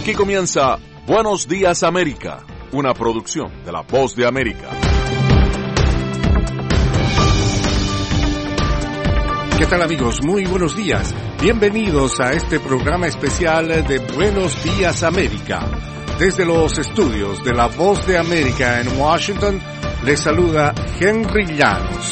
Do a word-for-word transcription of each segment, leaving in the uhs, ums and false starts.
Aquí comienza Buenos Días América, una producción de La Voz de América. ¿Qué tal, amigos? Muy buenos días. Bienvenidos a este programa especial de Buenos Días América. Desde los estudios de La Voz de América en Washington, les saluda Henry Llanos.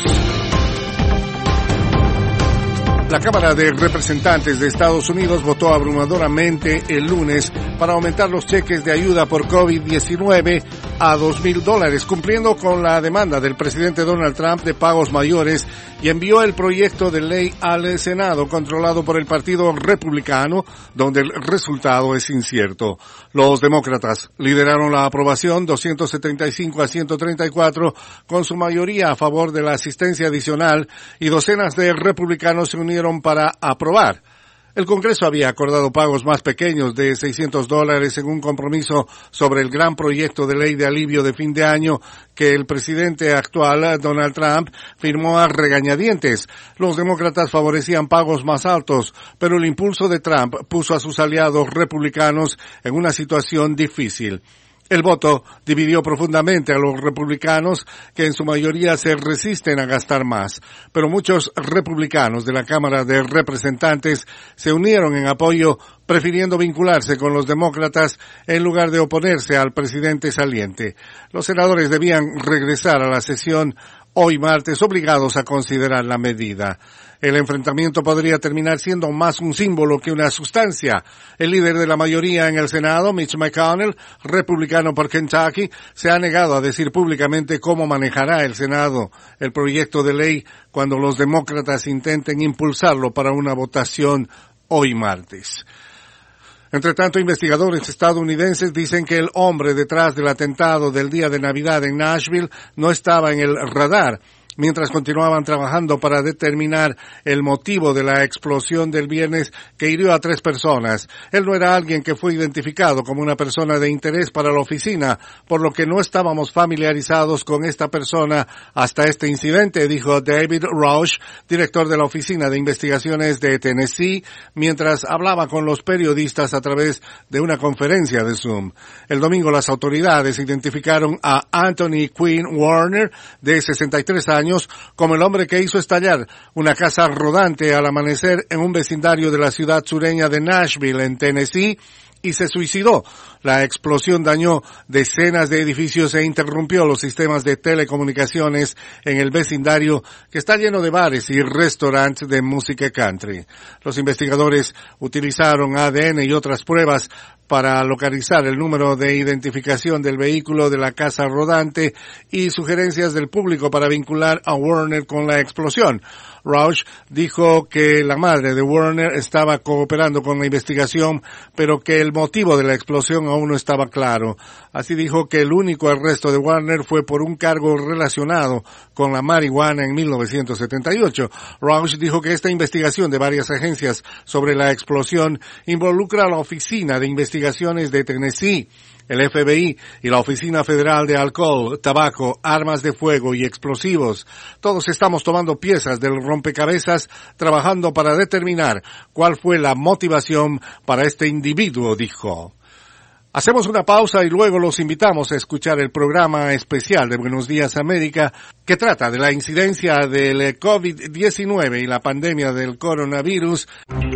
La Cámara de Representantes de Estados Unidos votó abrumadoramente el lunes para aumentar los cheques de ayuda por COVID diecinueve a dos mil dólares, cumpliendo con la demanda del presidente Donald Trump de pagos mayores, y envió el proyecto de ley al Senado, controlado por el Partido Republicano, donde el resultado es incierto. Los demócratas lideraron la aprobación doscientos setenta y cinco a ciento treinta y cuatro, con su mayoría a favor de la asistencia adicional, y docenas de republicanos se unieron para aprobar. El Congreso había acordado pagos más pequeños de seiscientos dólares en un compromiso sobre el gran proyecto de ley de alivio de fin de año que el presidente actual, Donald Trump, firmó a regañadientes. Los demócratas favorecían pagos más altos, pero el impulso de Trump puso a sus aliados republicanos en una situación difícil. El voto dividió profundamente a los republicanos, que en su mayoría se resisten a gastar más, pero muchos republicanos de la Cámara de Representantes se unieron en apoyo, prefiriendo vincularse con los demócratas en lugar de oponerse al presidente saliente. Los senadores debían regresar a la sesión hoy martes, obligados a considerar la medida. El enfrentamiento podría terminar siendo más un símbolo que una sustancia. El líder de la mayoría en el Senado, Mitch McConnell, republicano por Kentucky, se ha negado a decir públicamente cómo manejará el Senado el proyecto de ley cuando los demócratas intenten impulsarlo para una votación hoy martes. Entre tanto, investigadores estadounidenses dicen que el hombre detrás del atentado del día de Navidad en Nashville no estaba en el radar, mientras continuaban trabajando para determinar el motivo de la explosión del viernes que hirió a tres personas. Él no era alguien que fue identificado como una persona de interés para la oficina, por lo que no estábamos familiarizados con esta persona hasta este incidente, dijo David Rausch, director de la Oficina de Investigaciones de Tennessee, mientras hablaba con los periodistas a través de una conferencia de Zoom. El domingo las autoridades identificaron a Anthony Quinn Warner, de sesenta y tres años, como el hombre que hizo estallar una casa rodante al amanecer en un vecindario de la ciudad sureña de Nashville, en Tennessee, y se suicidó. La explosión dañó decenas de edificios e interrumpió los sistemas de telecomunicaciones en el vecindario, que está lleno de bares y restaurantes de música country. Los investigadores utilizaron A D N y otras pruebas para localizar el número de identificación del vehículo de la casa rodante y sugerencias del público para vincular a Warner con la explosión. Rausch dijo que la madre de Warner estaba cooperando con la investigación, pero que el motivo de la explosión aún no estaba claro. Así dijo que el único arresto de Warner fue por un cargo relacionado con la marihuana en mil novecientos setenta y ocho. Rausch dijo que esta investigación de varias agencias sobre la explosión involucra a la Oficina de Investigaciones de Tennessee, el F B I y la Oficina Federal de Alcohol, Tabaco, Armas de Fuego y Explosivos. Todos estamos tomando piezas del rompecabezas, trabajando para determinar cuál fue la motivación para este individuo, dijo. Hacemos una pausa y luego los invitamos a escuchar el programa especial de Buenos Días América, que trata de la incidencia del COVID diecinueve y la pandemia del coronavirus.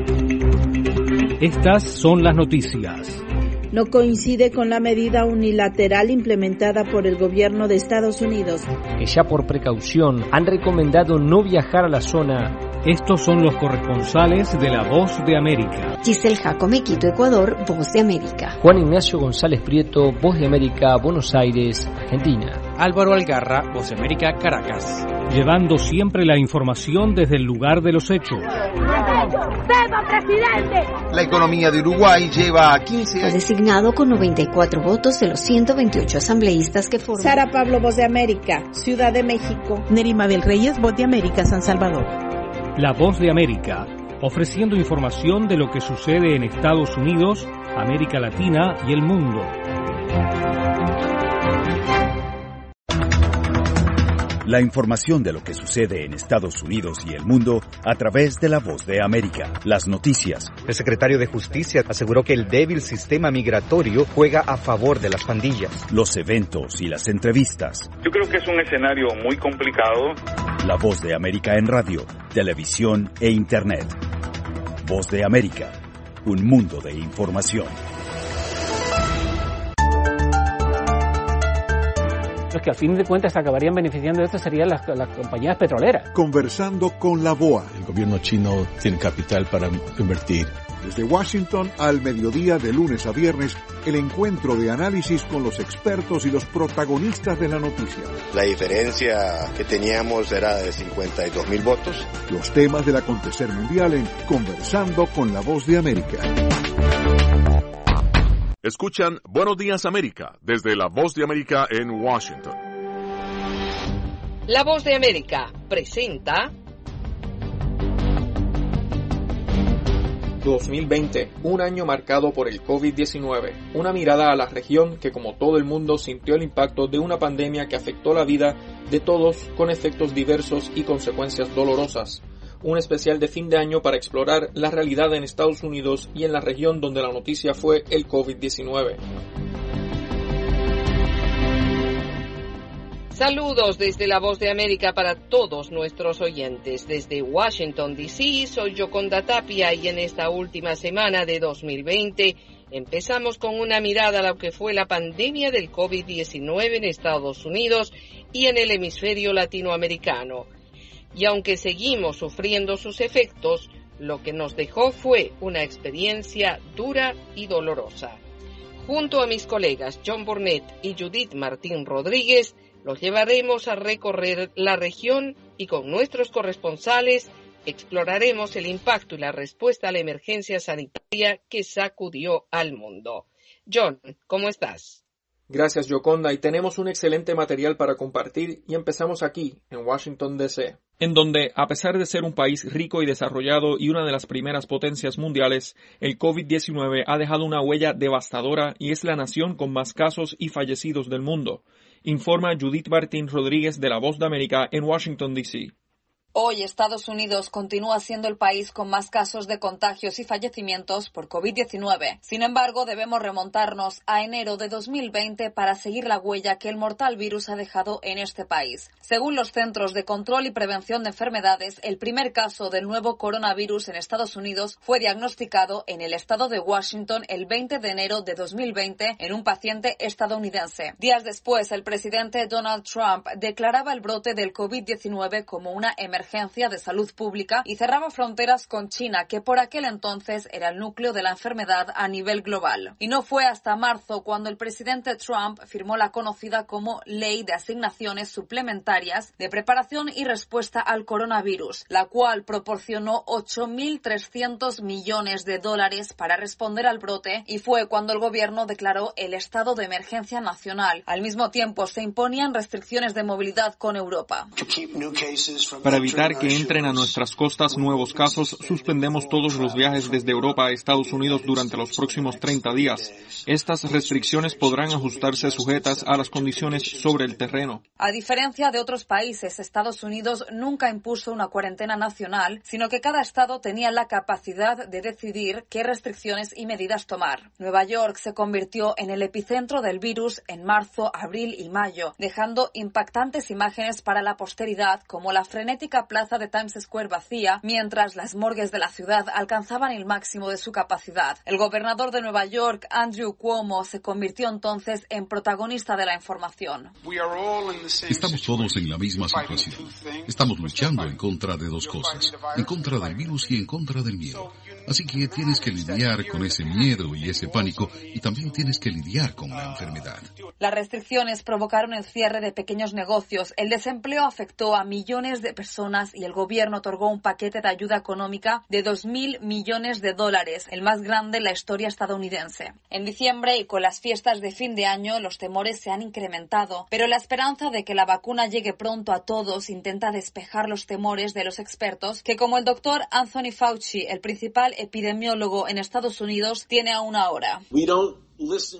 Estas son las noticias. No coincide con la medida unilateral implementada por el gobierno de Estados Unidos, que ya por precaución han recomendado no viajar a la zona. Estos son los corresponsales de La Voz de América. Giselle Jacome, Quito, Ecuador, Voz de América. Juan Ignacio González Prieto, Voz de América, Buenos Aires, Argentina. Álvaro Algarra, Voz de América, Caracas. Llevando siempre la información desde el lugar de los hechos. ¡Viva, presidente! La economía de Uruguay lleva a quince años. Fue designado con noventa y cuatro votos de los ciento veintiocho asambleístas que forman. Sara Pablo, Voz de América, Ciudad de México. Nerima Abel Reyes, Voz de América, San Salvador. La Voz de América, ofreciendo información de lo que sucede en Estados Unidos, América Latina y el mundo. La información de lo que sucede en Estados Unidos y el mundo a través de La Voz de América. Las noticias. El secretario de Justicia aseguró que el débil sistema migratorio juega a favor de las pandillas. Los eventos y las entrevistas. Yo creo que es un escenario muy complicado. La Voz de América en radio, televisión e internet. Voz de América, un mundo de información. Los que al fin de cuentas acabarían beneficiando de esto serían las, las compañías petroleras. Conversando con la B O A. El gobierno chino tiene capital para invertir. Desde Washington al mediodía de lunes a viernes, el encuentro de análisis con los expertos y los protagonistas de la noticia. La diferencia que teníamos era de cincuenta y dos mil votos. Los temas del acontecer mundial en Conversando con la Voz de América. Escuchan Buenos Días América desde La Voz de América en Washington. La Voz de América presenta dos mil veinte, un año marcado por el COVID diecinueve, una mirada a la región que, como todo el mundo, sintió el impacto de una pandemia que afectó la vida de todos con efectos diversos y consecuencias dolorosas. Un especial de fin de año para explorar la realidad en Estados Unidos y en la región donde la noticia fue el COVID diecinueve. Saludos desde La Voz de América para todos nuestros oyentes. Desde Washington, D C, soy Yoconda Tapia y en esta última semana de dos mil veinte empezamos con una mirada a lo que fue la pandemia del COVID diecinueve en Estados Unidos y en el hemisferio latinoamericano. Y aunque seguimos sufriendo sus efectos, lo que nos dejó fue una experiencia dura y dolorosa. Junto a mis colegas John Burnett y Judith Martín Rodríguez, los llevaremos a recorrer la región y con nuestros corresponsales exploraremos el impacto y la respuesta a la emergencia sanitaria que sacudió al mundo. John, ¿cómo estás? Gracias, Yoconda, y tenemos un excelente material para compartir y empezamos aquí, en Washington, D C, en donde, a pesar de ser un país rico y desarrollado y una de las primeras potencias mundiales, el COVID diecinueve ha dejado una huella devastadora y es la nación con más casos y fallecidos del mundo, informa Judith Martín Rodríguez de La Voz de América en Washington, D C Hoy Estados Unidos continúa siendo el país con más casos de contagios y fallecimientos por COVID diecinueve. Sin embargo, debemos remontarnos a enero de dos mil veinte para seguir la huella que el mortal virus ha dejado en este país. Según los Centros de Control y Prevención de Enfermedades, el primer caso del nuevo coronavirus en Estados Unidos fue diagnosticado en el estado de Washington el veinte de enero de dos mil veinte en un paciente estadounidense. Días después, el presidente Donald Trump declaraba el brote del COVID diecinueve como una emergencia emergencia de salud pública y cerraba fronteras con China, que por aquel entonces era el núcleo de la enfermedad a nivel global. Y no fue hasta marzo cuando el presidente Trump firmó la conocida como Ley de Asignaciones Suplementarias de Preparación y Respuesta al Coronavirus, la cual proporcionó ocho mil trescientos millones de dólares para responder al brote, y fue cuando el gobierno declaró el estado de emergencia nacional. Al mismo tiempo, se imponían restricciones de movilidad con Europa. Para evitar que entren a nuestras costas nuevos casos, suspendemos todos los viajes desde Europa a Estados Unidos durante los próximos treinta días. Estas restricciones podrán ajustarse sujetas a las condiciones sobre el terreno. A diferencia de otros países, Estados Unidos nunca impuso una cuarentena nacional, sino que cada estado tenía la capacidad de decidir qué restricciones y medidas tomar. Nueva York se convirtió en el epicentro del virus en marzo, abril y mayo, dejando impactantes imágenes para la posteridad, como la frenética plaza de Times Square vacía, mientras las morgues de la ciudad alcanzaban el máximo de su capacidad. El gobernador de Nueva York, Andrew Cuomo, se convirtió entonces en protagonista de la información. Estamos todos en la misma situación. Estamos luchando en contra de dos cosas, en contra del virus y en contra del miedo. Así que tienes que lidiar con ese miedo y ese pánico, y también tienes que lidiar con la enfermedad. Las restricciones provocaron el cierre de pequeños negocios, el desempleo afectó a millones de personas y el gobierno otorgó un paquete de ayuda económica de dos mil millones de dólares, el más grande en la historia estadounidense. En diciembre y con las fiestas de fin de año, los temores se han incrementado, pero la esperanza de que la vacuna llegue pronto a todos intenta despejar los temores de los expertos, que como el doctor Anthony Fauci, el principal epidemiólogo en Estados Unidos, tiene aún ahora.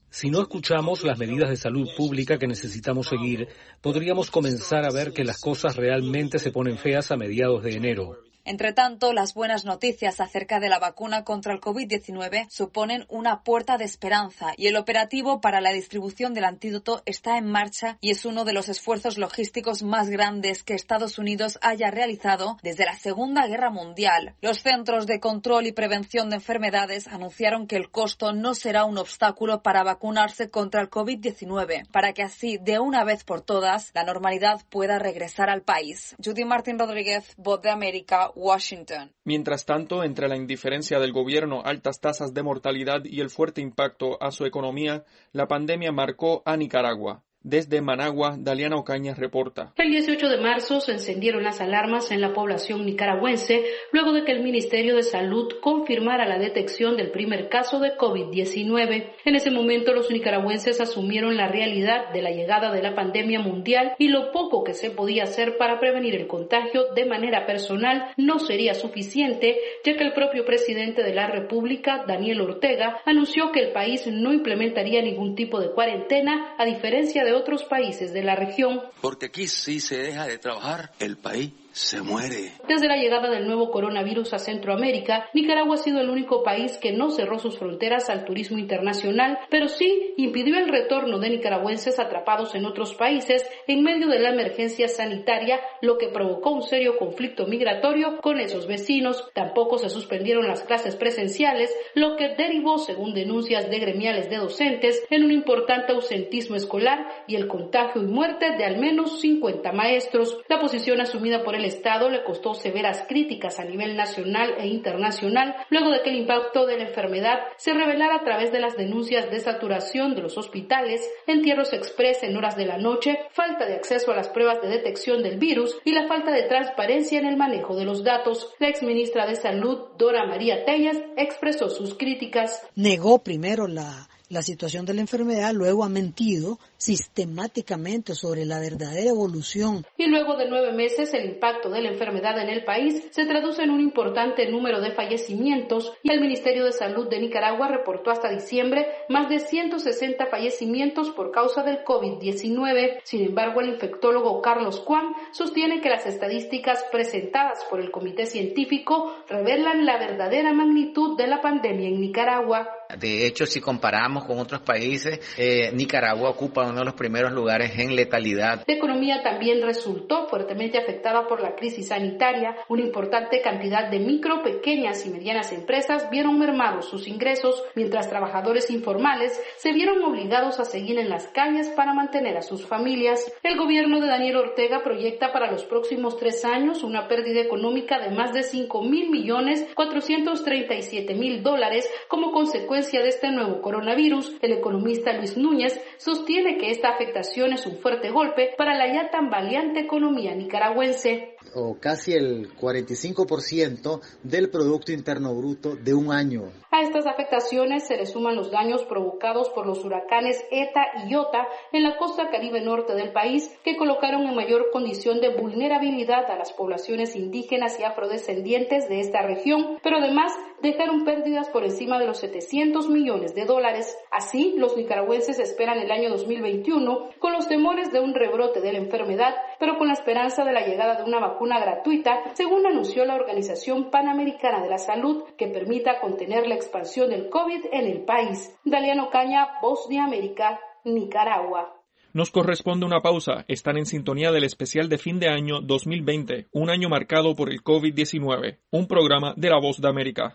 Si no escuchamos las medidas de salud pública que necesitamos seguir, podríamos comenzar a ver que las cosas realmente se ponen feas a mediados de enero. Entre tanto, las buenas noticias acerca de la vacuna contra el COVID diecinueve suponen una puerta de esperanza y el operativo para la distribución del antídoto está en marcha y es uno de los esfuerzos logísticos más grandes que Estados Unidos haya realizado desde la Segunda Guerra Mundial. Los Centros de Control y Prevención de Enfermedades anunciaron que el costo no será un obstáculo para vacunarse contra el COVID diecinueve, para que así, de una vez por todas, la normalidad pueda regresar al país. Judy Martín Rodríguez, Voz de América, Washington. Mientras tanto, entre la indiferencia del gobierno, altas tasas de mortalidad y el fuerte impacto a su economía, la pandemia marcó a Nicaragua. Desde Managua, Daliana Ocaña reporta. El dieciocho de marzo se encendieron las alarmas en la población nicaragüense luego de que el Ministerio de Salud confirmara la detección del primer caso de COVID diecinueve. En ese momento los nicaragüenses asumieron la realidad de la llegada de la pandemia mundial y lo poco que se podía hacer para prevenir el contagio de manera personal no sería suficiente, ya que el propio presidente de la República, Daniel Ortega, anunció que el país no implementaría ningún tipo de cuarentena, a diferencia de de otros países de la región. Porque aquí si se deja de trabajar, el país se muere. Desde la llegada del nuevo coronavirus a Centroamérica, Nicaragua ha sido el único país que no cerró sus fronteras al turismo internacional, pero sí impidió el retorno de nicaragüenses atrapados en otros países en medio de la emergencia sanitaria, lo que provocó un serio conflicto migratorio con esos vecinos. Tampoco se suspendieron las clases presenciales, lo que derivó, según denuncias de gremiales de docentes, en un importante ausentismo escolar y el contagio y muerte de al menos cincuenta maestros. La posición asumida por el Estado le costó severas críticas a nivel nacional e internacional, luego de que el impacto de la enfermedad se revelara a través de las denuncias de saturación de los hospitales, entierros express en horas de la noche, falta de acceso a las pruebas de detección del virus y la falta de transparencia en el manejo de los datos. La exministra de Salud, Dora María Tellas, expresó sus críticas. Negó primero la la situación de la enfermedad, luego ha mentido sistemáticamente sobre la verdadera evolución. Y luego de nueve meses, el impacto de la enfermedad en el país se traduce en un importante número de fallecimientos y el Ministerio de Salud de Nicaragua reportó hasta diciembre más de ciento sesenta fallecimientos por causa del COVID diecinueve. Sin embargo, el infectólogo Carlos Cuán sostiene que las estadísticas presentadas por el Comité Científico revelan la verdadera magnitud de la pandemia en Nicaragua. De hecho, si comparamos con otros países, eh, Nicaragua ocupa uno de los primeros lugares en letalidad. La economía también resultó fuertemente afectada por la crisis sanitaria. Una importante cantidad de micro, pequeñas y medianas empresas vieron mermados sus ingresos, mientras trabajadores informales se vieron obligados a seguir en las calles para mantener a sus familias. El gobierno de Daniel Ortega proyecta para los próximos tres años una pérdida económica de más de cinco mil millones cuatrocientos treinta y siete mil dólares como consecuencia de este nuevo coronavirus. El economista Luis Núñez sostiene que esta afectación es un fuerte golpe para la ya tambaleante economía nicaragüense. O casi el cuarenta y cinco por ciento del Producto Interno Bruto de un año. A estas afectaciones se le suman los daños provocados por los huracanes Eta y Iota en la costa caribe norte del país, que colocaron en mayor condición de vulnerabilidad a las poblaciones indígenas y afrodescendientes de esta región, pero además dejaron pérdidas por encima de los setecientos millones de dólares. Así, los nicaragüenses esperan el año dos mil veintiuno con los temores de un rebrote de la enfermedad, pero con la esperanza de la llegada de una vacuna gratuita, según anunció la Organización Panamericana de la Salud, que permita contener la expansión del COVID en el país. Daliana Ocaña, Voz de América, Nicaragua. Nos corresponde una pausa. Están en sintonía del especial de fin de año dos mil veinte, un año marcado por el COVID diecinueve, un programa de La Voz de América.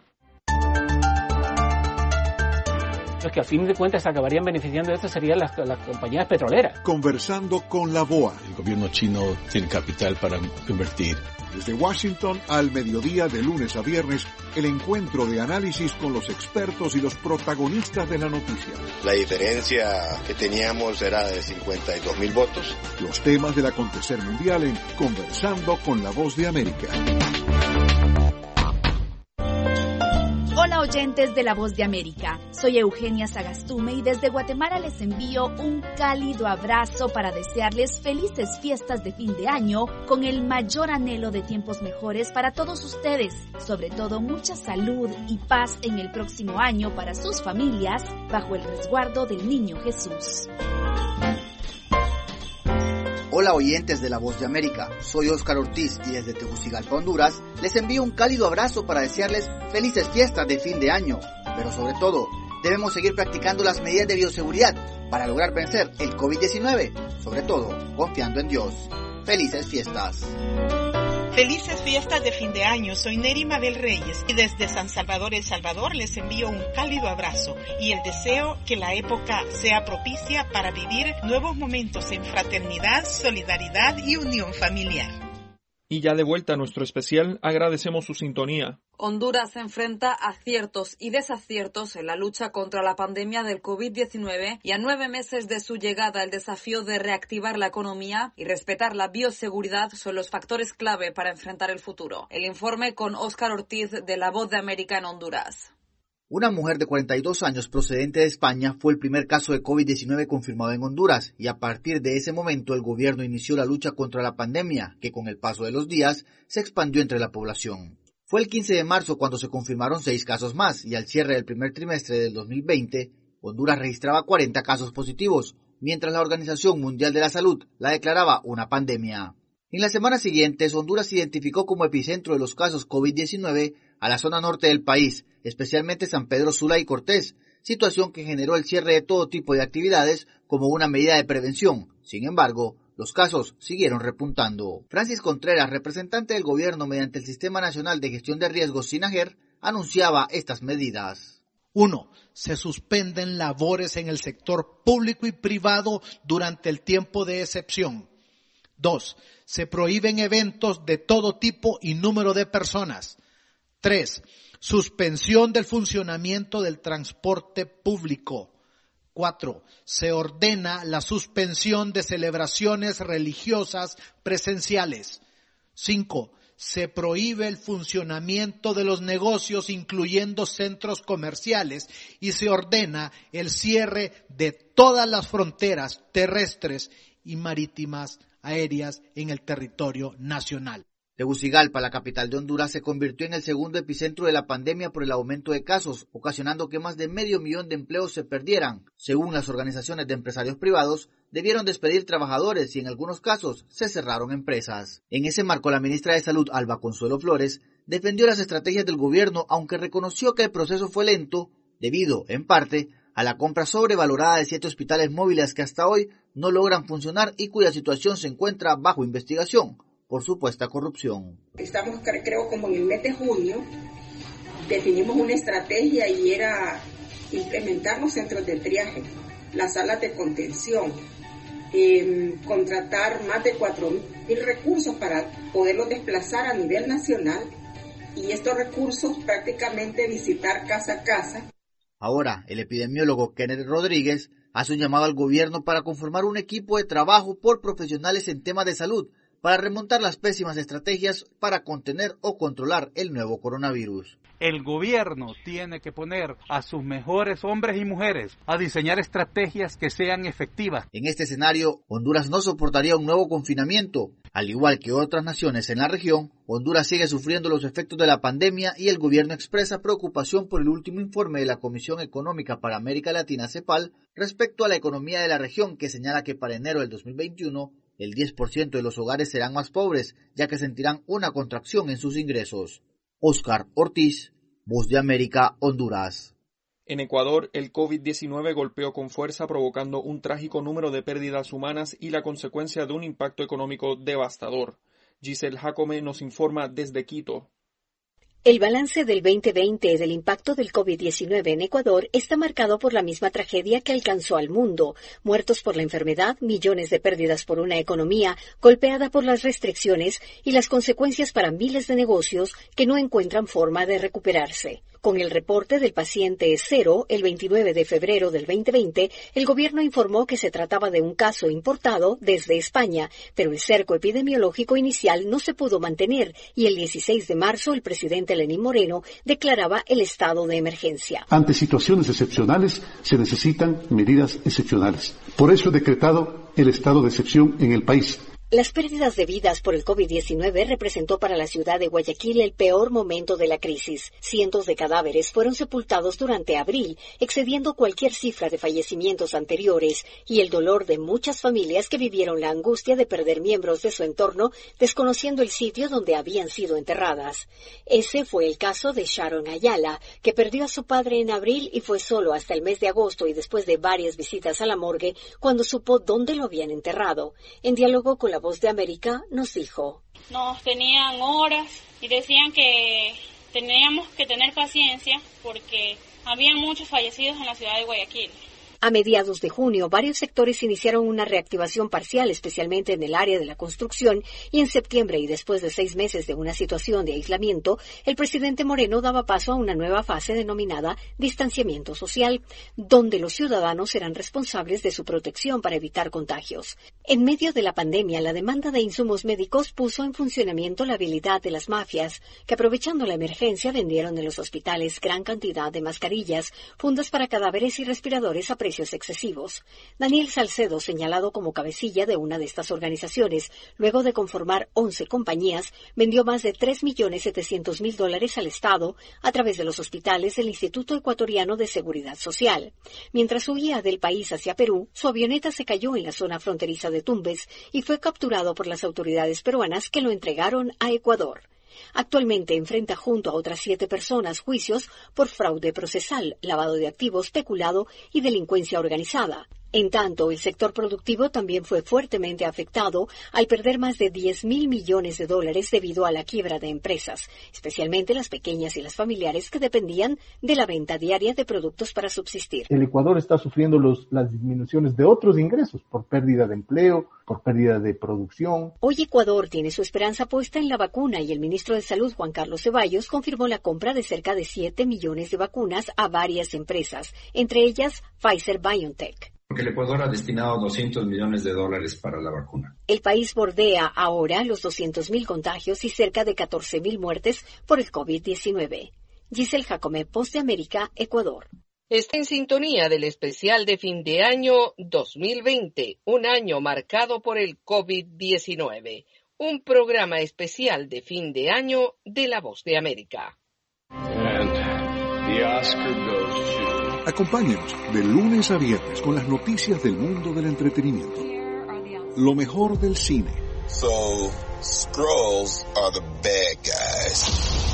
Los que a fin de cuentas acabarían beneficiando de esto serían las, las compañías petroleras. Conversando con la B O A. El gobierno chino tiene capital para invertir. Desde Washington al mediodía de lunes a viernes, el encuentro de análisis con los expertos y los protagonistas de la noticia. La diferencia que teníamos era de cincuenta y dos mil votos. Los temas del acontecer mundial en Conversando con la Voz de América. Hola oyentes de La Voz de América. Soy Eugenia Sagastume y desde Guatemala les envío un cálido abrazo para desearles felices fiestas de fin de año con el mayor anhelo de tiempos mejores para todos ustedes. Sobre todo mucha salud y paz en el próximo año para sus familias bajo el resguardo del Niño Jesús. Hola oyentes de La Voz de América, soy Óscar Ortiz y desde Tegucigalpa, Honduras, les envío un cálido abrazo para desearles felices fiestas de fin de año. Pero sobre todo, debemos seguir practicando las medidas de bioseguridad para lograr vencer el COVID diecinueve, sobre todo confiando en Dios. ¡Felices fiestas! Felices fiestas de fin de año, soy Neri Mabel Reyes y desde San Salvador, El Salvador, les envío un cálido abrazo y el deseo que la época sea propicia para vivir nuevos momentos en fraternidad, solidaridad y unión familiar. Y ya de vuelta a nuestro especial, agradecemos su sintonía. Honduras se enfrenta a aciertos y desaciertos en la lucha contra la pandemia del COVID diecinueve y a nueve meses de su llegada el desafío de reactivar la economía y respetar la bioseguridad son los factores clave para enfrentar el futuro. El informe con Óscar Ortiz de La Voz de América en Honduras. Una mujer de cuarenta y dos años procedente de España fue el primer caso de COVID diecinueve confirmado en Honduras y a partir de ese momento el gobierno inició la lucha contra la pandemia que con el paso de los días se expandió entre la población. Fue el quince de marzo cuando se confirmaron seis casos más y al cierre del primer trimestre del dos mil veinte, Honduras registraba cuarenta casos positivos, mientras la Organización Mundial de la Salud la declaraba una pandemia. En las semanas siguientes, Honduras se identificó como epicentro de los casos COVID diecinueve a la zona norte del país, especialmente San Pedro Sula y Cortés, situación que generó el cierre de todo tipo de actividades como una medida de prevención. Sin embargo, los casos siguieron repuntando. Francis Contreras, representante del gobierno mediante el Sistema Nacional de Gestión de Riesgos SINAGER, anunciaba estas medidas. Uno, se suspenden labores en el sector público y privado durante el tiempo de excepción. Dos, se prohíben eventos de todo tipo y número de personas. Tres, suspensión del funcionamiento del transporte público. Cuatro, se ordena la suspensión de celebraciones religiosas presenciales. Cinco, se prohíbe el funcionamiento de los negocios, incluyendo centros comerciales, y se ordena el cierre de todas las fronteras terrestres y marítimas aéreas en el territorio nacional. Tegucigalpa, la capital de Honduras, se convirtió en el segundo epicentro de la pandemia por el aumento de casos, ocasionando que más de medio millón de empleos se perdieran. Según las organizaciones de empresarios privados, debieron despedir trabajadores y en algunos casos se cerraron empresas. En ese marco, la ministra de Salud, Alba Consuelo Flores, defendió las estrategias del gobierno, aunque reconoció que el proceso fue lento, debido, en parte, a la compra sobrevalorada de siete hospitales móviles que hasta hoy no logran funcionar y cuya situación se encuentra bajo investigación por supuesta corrupción. Estamos, creo, como en el mes de junio, definimos una estrategia y era implementar los centros de triaje, las salas de contención, eh, contratar más de cuatro mil recursos para poderlos desplazar a nivel nacional y estos recursos prácticamente visitar casa a casa. Ahora, el epidemiólogo Kenneth Rodríguez hace un llamado al gobierno para conformar un equipo de trabajo por profesionales en temas de salud para remontar las pésimas estrategias para contener o controlar el nuevo coronavirus. El gobierno tiene que poner a sus mejores hombres y mujeres a diseñar estrategias que sean efectivas. En este escenario, Honduras no soportaría un nuevo confinamiento. Al igual que otras naciones en la región, Honduras sigue sufriendo los efectos de la pandemia y el gobierno expresa preocupación por el último informe de la Comisión Económica para América Latina, CEPAL, respecto a la economía de la región, que señala que para enero del dos mil veintiuno, el diez por ciento de los hogares serán más pobres, ya que sentirán una contracción en sus ingresos. Óscar Ortiz, Voz de América, Honduras. En Ecuador, el COVID diecinueve golpeó con fuerza, provocando un trágico número de pérdidas humanas y la consecuencia de un impacto económico devastador. Giselle Jacome nos informa desde Quito. El balance del veinte veinte del impacto del COVID diecinueve en Ecuador está marcado por la misma tragedia que alcanzó al mundo: muertos por la enfermedad, millones de pérdidas por una economía golpeada por las restricciones y las consecuencias para miles de negocios que no encuentran forma de recuperarse. Con el reporte del paciente cero, el veintinueve de febrero del veinte veinte, el gobierno informó que se trataba de un caso importado desde España, pero el cerco epidemiológico inicial no se pudo mantener y el dieciséis de marzo el presidente Lenín Moreno declaraba el estado de emergencia. Ante situaciones excepcionales se necesitan medidas excepcionales. Por eso he decretado el estado de excepción en el país. Las pérdidas de vidas por el COVID diecinueve representó para la ciudad de Guayaquil el peor momento de la crisis. Cientos de cadáveres fueron sepultados durante abril, excediendo cualquier cifra de fallecimientos anteriores, y el dolor de muchas familias que vivieron la angustia de perder miembros de su entorno, desconociendo el sitio donde habían sido enterradas. Ese fue el caso de Sharon Ayala, que perdió a su padre en abril y fue solo hasta el mes de agosto y después de varias visitas a la morgue cuando supo dónde lo habían enterrado. En diálogo con la Voz de América nos dijo: nos tenían horas y decían que teníamos que tener paciencia porque habían muchos fallecidos en la ciudad de Guayaquil. A mediados de junio, varios sectores iniciaron una reactivación parcial, especialmente en el área de la construcción, y en septiembre, y después de seis meses de una situación de aislamiento, el presidente Moreno daba paso a una nueva fase denominada distanciamiento social, donde los ciudadanos serán responsables de su protección para evitar contagios. En medio de la pandemia, la demanda de insumos médicos puso en funcionamiento la habilidad de las mafias, que aprovechando la emergencia vendieron en los hospitales gran cantidad de mascarillas, fundas para cadáveres y respiradores a precios excesivos. Daniel Salcedo, señalado como cabecilla de una de estas organizaciones, luego de conformar once compañías, vendió más de tres millones setecientos mil dólares al Estado a través de los hospitales del Instituto Ecuatoriano de Seguridad Social. Mientras huía del país hacia Perú, su avioneta se cayó en la zona fronteriza de Tumbes y fue capturado por las autoridades peruanas que lo entregaron a Ecuador. Actualmente enfrenta junto a otras siete personas juicios por fraude procesal, lavado de activos, peculado y delincuencia organizada. En tanto, el sector productivo también fue fuertemente afectado al perder más de diez mil millones de dólares debido a la quiebra de empresas, especialmente las pequeñas y las familiares que dependían de la venta diaria de productos para subsistir. El Ecuador está sufriendo los, las disminuciones de otros ingresos por pérdida de empleo, por pérdida de producción. Hoy Ecuador tiene su esperanza puesta en la vacuna y el ministro de Salud, Juan Carlos Ceballos, confirmó la compra de cerca de siete millones de vacunas a varias empresas, entre ellas Pfizer-BioNTech. Porque el Ecuador ha destinado doscientos millones de dólares para la vacuna. El país bordea ahora los doscientos mil contagios y cerca de catorce mil muertes por el COVID diecinueve. Giselle Jacome, Voz de América, Ecuador. Está en sintonía del especial de fin de año dos mil veinte, un año marcado por el COVID diecinueve. Un programa especial de fin de año de La Voz de América. And the Oscar goes to... Acompáñenos de lunes a viernes con las noticias del mundo del entretenimiento. Lo mejor del cine. So, Skrulls are the bad guys.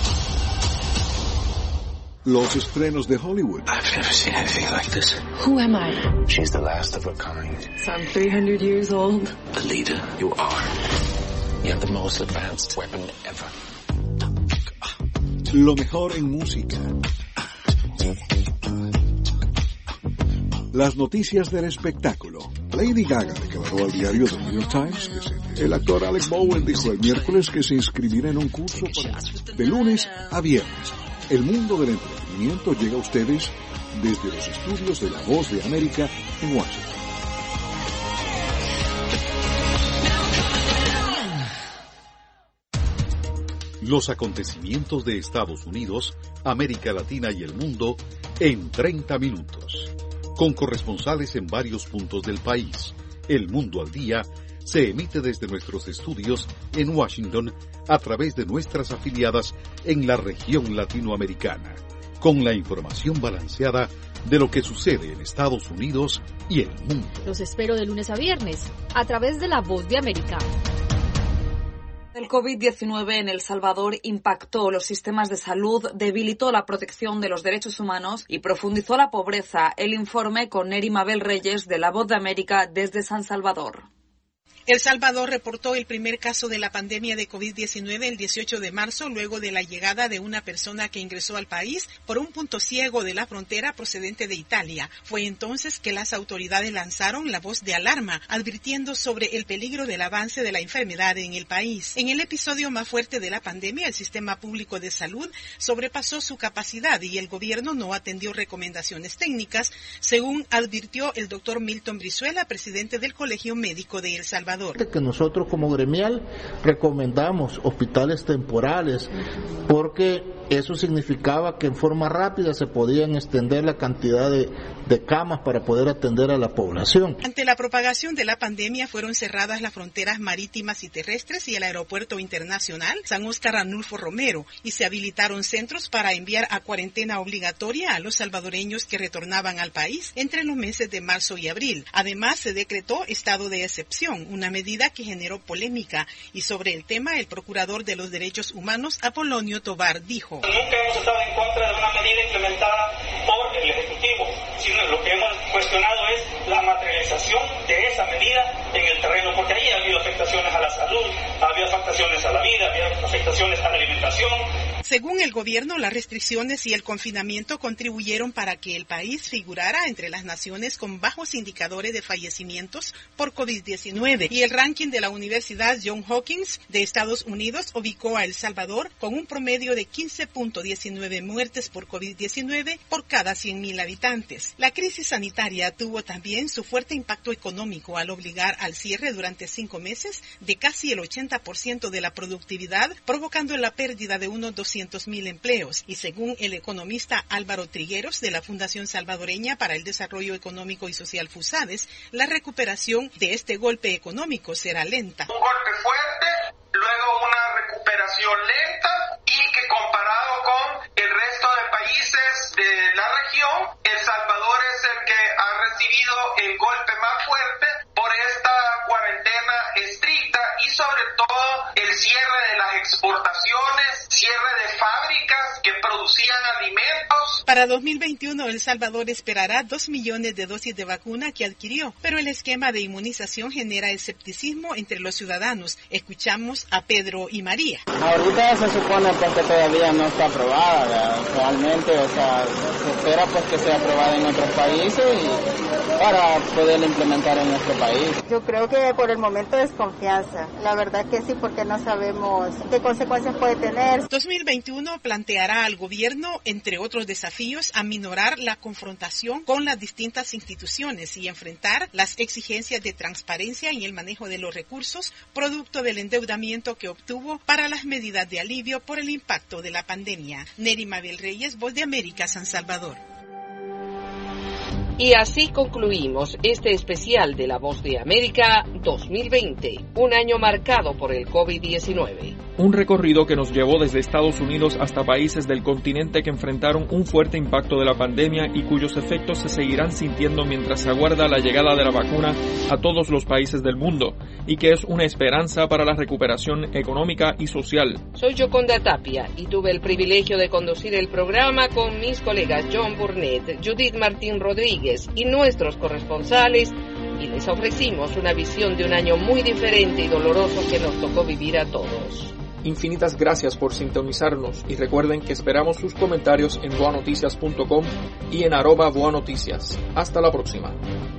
Los estrenos de Hollywood. I've never seen anything like this. Who am I? She's the last of her kind. So I'm three hundred years old. The leader you are. You have the most advanced weapon ever. Lo mejor en música. Las noticias del espectáculo. Lady Gaga declaró al diario The New York Times que el actor Alec Baldwin dijo el miércoles que se inscribirá en un curso para... De lunes a viernes, el mundo del entretenimiento llega a ustedes desde los estudios de La Voz de América en Washington. Los acontecimientos de Estados Unidos, América Latina y el mundo en treinta minutos. Con corresponsales en varios puntos del país. El Mundo al Día se emite desde nuestros estudios en Washington a través de nuestras afiliadas en la región latinoamericana, con la información balanceada de lo que sucede en Estados Unidos y el mundo. Los espero de lunes a viernes a través de La Voz de América. El COVID diecinueve en El Salvador impactó los sistemas de salud, debilitó la protección de los derechos humanos y profundizó la pobreza. El informe con Neri Mabel Reyes de La Voz de América desde San Salvador. El Salvador reportó el primer caso de la pandemia de COVID diecinueve el dieciocho de marzo, luego de la llegada de una persona que ingresó al país por un punto ciego de la frontera procedente de Italia. Fue entonces que las autoridades lanzaron la voz de alarma, advirtiendo sobre el peligro del avance de la enfermedad en el país. En el episodio más fuerte de la pandemia, el sistema público de salud sobrepasó su capacidad y el gobierno no atendió recomendaciones técnicas, según advirtió el doctor Milton Brizuela, presidente del Colegio Médico de El Salvador. Que nosotros como gremial recomendamos hospitales temporales porque eso significaba que en forma rápida se podían extender la cantidad de, de camas para poder atender a la población. Ante la propagación de la pandemia fueron cerradas las fronteras marítimas y terrestres y el aeropuerto internacional San Óscar Arnulfo Romero y se habilitaron centros para enviar a cuarentena obligatoria a los salvadoreños que retornaban al país entre los meses de marzo y abril. Además, se decretó estado de excepción, una medida que generó polémica, y sobre el tema el procurador de los derechos humanos Apolonio Tobar dijo: Nunca hemos estado en contra de una medida implementada por el Ejecutivo, sino lo que hemos cuestionado es la materialización de esa medida en el terreno, porque ahí ha habido afectaciones a la salud, ha habido afectaciones a la vida, ha habido afectaciones a la alimentación. Según el gobierno, las restricciones y el confinamiento contribuyeron para que el país figurara entre las naciones con bajos indicadores de fallecimientos por COVID diecinueve, y el ranking de la Universidad Johns Hopkins de Estados Unidos ubicó a El Salvador con un promedio de quince punto diecinueve muertes por COVID diecinueve por cada cien mil habitantes. La crisis sanitaria tuvo también su fuerte impacto económico al obligar al cierre durante cinco meses de casi el ochenta por ciento de la productividad, provocando la pérdida de unos doscientos mil empleos. Y según el economista Álvaro Trigueros de la Fundación Salvadoreña para el Desarrollo Económico y Social FUSADES, la recuperación de este golpe económico será lenta. Un golpe fuerte, luego una recuperación lenta y que comparado con el resto de países de la región, El Salvador es el que ha recibido el golpe más fuerte por esta cuarentena estricta y sobre todo el cierre de las exportaciones, cierre de fábricas que producían alimentos. Para dos mil veintiuno, El Salvador esperará dos millones de dosis de vacuna que adquirió, pero el esquema de inmunización genera escepticismo entre los ciudadanos. Escuchamos a Pedro y María. Ahorita se supone pues, que todavía no está aprobada, ¿verdad? Realmente, o sea, se espera pues que sea aprobada en otros países y para poder implementar en nuestro país. Yo creo que por el momento desconfianza, la verdad que sí, porque no sabemos qué consecuencias puede tener. dos mil veintiuno planteará al gobierno, entre otros desafíos, aminorar la confrontación con las distintas instituciones y enfrentar las exigencias de transparencia en el manejo de los recursos, producto del endeudamiento que obtuvo para las medidas de alivio por el impacto de la pandemia. Neri Mabel Reyes, Voz de América, San Salvador. Y así concluimos este especial de La Voz de América dos mil veinte, un año marcado por el COVID diecinueve. Un recorrido que nos llevó desde Estados Unidos hasta países del continente que enfrentaron un fuerte impacto de la pandemia y cuyos efectos se seguirán sintiendo mientras se aguarda la llegada de la vacuna a todos los países del mundo, y que es una esperanza para la recuperación económica y social. Soy Yoconda Tapia y tuve el privilegio de conducir el programa con mis colegas John Burnett, Judith Martín Rodríguez y nuestros corresponsales, y les ofrecimos una visión de un año muy diferente y doloroso que nos tocó vivir a todos. Infinitas gracias por sintonizarnos y recuerden que esperamos sus comentarios en boa noticias punto com y en arroba boanoticias. Hasta la próxima.